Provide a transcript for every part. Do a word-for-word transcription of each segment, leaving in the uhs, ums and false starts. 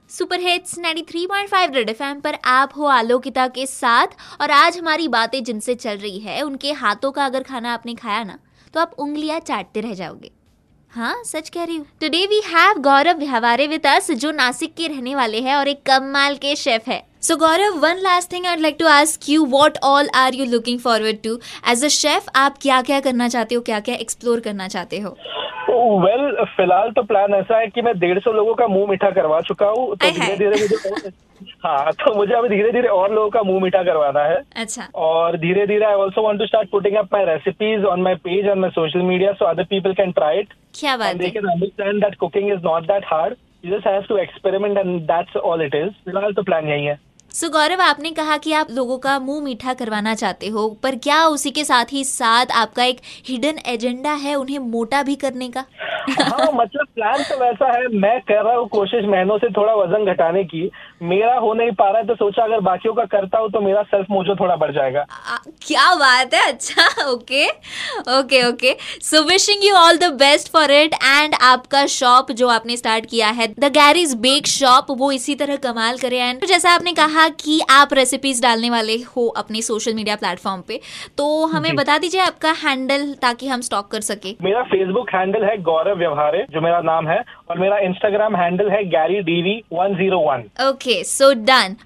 Super hits ninety three point five Red FM पर आप हो आलोकिता के साथ। और आज हमारी बातें जिनसे चल रही है उनके हाथों का अगर खाना आपने खाया ना तो आप उंगलियां चाटते रह जाओगे। हाँ, सच कह रही हूँ। टुडे वी हैव गौरव व्यवहारे विद अस, जो नासिक के रहने वाले हैं और एक कमाल के शेफ है। So Gaurav, one last thing I'd like to ask you, what all are you looking forward to as a chef? आप क्या क्या करना चाहते हो, क्या क्या एक्सप्लोर करना चाहते हो? वेल well, फिलहाल तो प्लान ऐसा है कि मैं डेढ़ सौ लोगों का मुंह मीठा करवा चुका हूँ, तो धीरे धीरे मुझे हाँ तो मुझे अभी धीरे धीरे और लोगों का मुंह मीठा करवाना है। अच्छा। और धीरे धीरे I also want to start putting up my recipes on my page on my social media so other people can try it. क्या बात है। They can understand that cooking is not that hard, you just have to experiment and that's all it is. फिलहाल तो plan यही है। सो so, गौरव, आपने कहा कि आप लोगों का मुंह मीठा करवाना चाहते हो, पर क्या उसी के साथ ही साथ आपका एक हिडन एजेंडा है उन्हें मोटा भी करने का? हाँ, मतलब प्लान तो वैसा है, मैं कर रहा हूँ कोशिश महीनों से थोड़ा वजन घटाने की। मेरा हो नहीं पा रहा है तो सोचा अगर बाकियों का करता हूँ तो मेरा सेल्फ मोजो थोड़ा बढ़ जाएगा। आ, क्या बात है। अच्छा, okay okay okay so wishing you all the best for it. And आपका शॉप जो आपने स्टार्ट किया है, द गैरीज बेक शॉप, वो इसी तरह कमाल करे। एंड जैसा आपने कहा कि आप रेसिपीज डालने वाले हो अपने सोशल मीडिया प्लेटफॉर्म पे, तो हमें बता दीजिए आपका हैंडल ताकि हम स्टॉक कर सके। मेरा फेसबुक हैंडल है गौरव व्यवहारे, जो मेरा नाम है, और मेरा इंस्टाग्राम हैंडल है Gary DV one zero one. Okay, so done.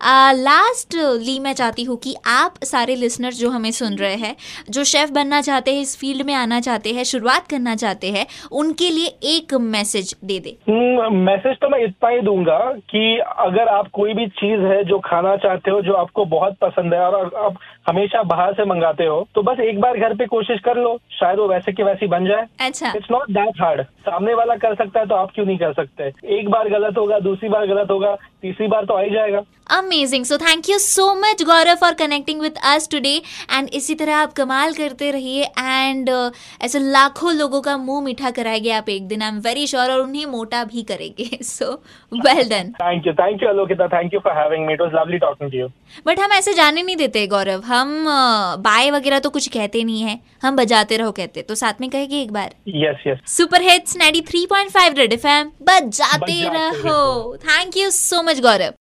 Lastly मैं चाहती हूँ कि आप सारे लिसनर्स जो हमें सुन रहे हैं, जो शेफ बनना चाहते हैं, इस फील्ड में आना चाहते हैं, शुरुआत करना चाहते हैं, उनके लिए एक मैसेज दे दे। मैसेज तो मैं इतना ही दूंगा कि अगर आप कोई भी चीज है जो खाना चाहते हो, जो आपको बहुत पसंद है और आप हमेशा बाहर से मंगाते हो, तो बस एक बार घर पे कोशिश कर लो, शायद वो वैसे की वैसी बन जाए। अच्छा। It's not that hard. सामने वाला कर सकता है तो आप क्यों नहीं कर सकते? एक बार गलत होगा, दूसरी बार गलत होगा, तीसरी बार तो आ ही जाएगा। Amazing. So thank you so much Gaurav for connecting with us today. And इसी तरह आप कमाल करते रहिए एंड uh, ऐसे लाखों लोगों का मुंह मीठा कराएंगे आप एक दिन, आई एम वेरी श्योर, और उन्हें मोटा भी करेंगे। So well done. Thank you thank you Alokita, thank you for having me, it was lovely talking to you. But हम ऐसे जाने नहीं देते गौरव, हम बाय वगैरह तो कुछ कहते नहीं है, हम बजाते रहो कहते, तो साथ में कहेगी एक बार। Yes yes. Super hits ninety three point five Red FM, बजाते रहो। Thank you so much Gaurav.